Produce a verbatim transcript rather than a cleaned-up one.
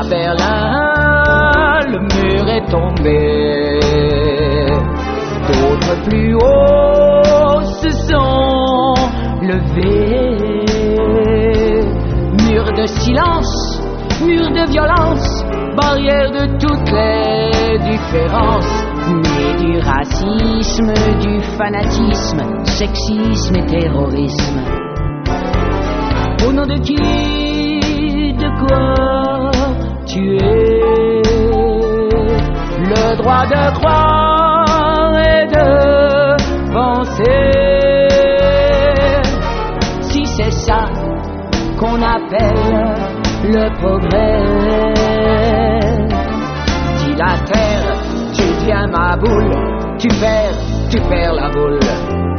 à Berlin, le mur est tombé. D'autres plus hauts se sont levés. Mur de silence, mur de violence, barrière de toutes les différences, né du racisme, du fanatisme, sexisme et terrorisme. Au nom de qui, de quoi tu es? Le droit de croire et de penser. Si c'est ça qu'on appelle le progrès, dis la terre, tu deviens ma boule, tu perds, tu perds la boule.